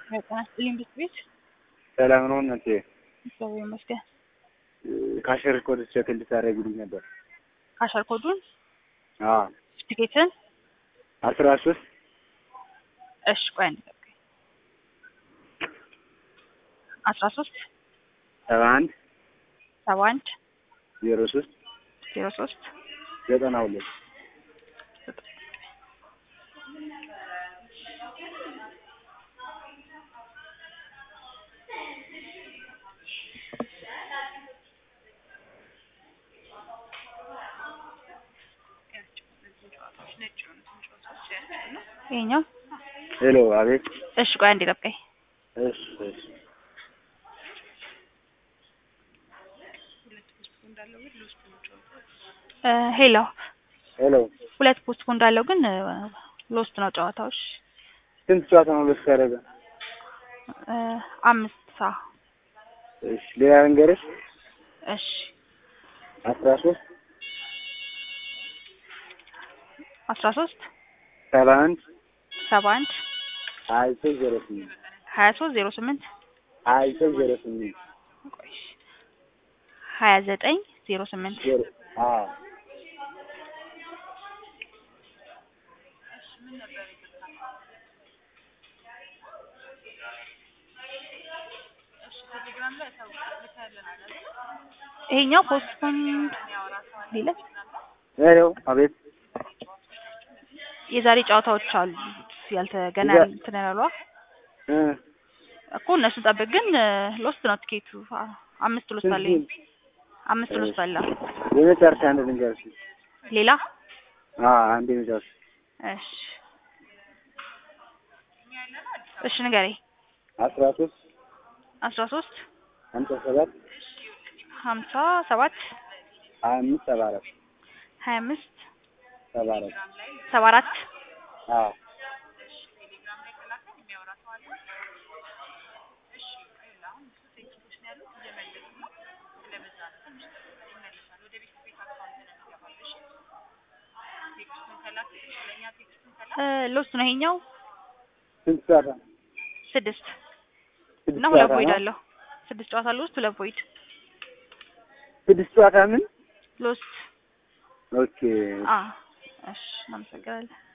በጣም ሊምቢት ሰላም ነው እናቴ። ሰው ይመስገን። ካሸር ኮድ ቼክ እንድታደርግልኝ ነበር። ካሸር ኮዱን አዎ ቲኬትን 13 እሺ ቆይ አንዴ 13 71 71 03 03 92 ይሄኛው ሄሎ አቤት። እሺ ቆይ አንዴ ጠብቀኝ። እሺ ሄሎ ሄሎ ሁለት ፖስት እንዳለው ግን ሎስት ነው ጨዋታው። እሺ ስንት ጨዋታ ነው ሎስት ያደረገ? 5 እሺ ሌላ ልንገርሽ። እሺ 13 71 71 23 23 08 23 29 08 አዎ ይሄኛው ፖስትፖንድ ሊለ ሄሎ አቤት። የዛሬ ጨዋታዎች አሉ ያልተገና እንትን ያሏ እኮ እነሱ ጠብቅ። ግን ሎስት ነው ቲኬቱ። 5 ሎስት አለ። 5 ሎስት አለ። የመጨረሻ አንድ ልንገርሽ። ሌላ አንድ የመጨረሻ እሺ እሺ ንገረኝ። 13 13 57 57 25 74 25 74 74 አዎ ሎስት ነው ይሄኛው። ስንት ጨዋታ? 6 እና 2 ቮይድ አለው። 6 ጨዋታ ሎስት 2 ቮይድ 6 ጨዋታ ምን ሎስት። ኦኬ እሺ እናመሰግናለን።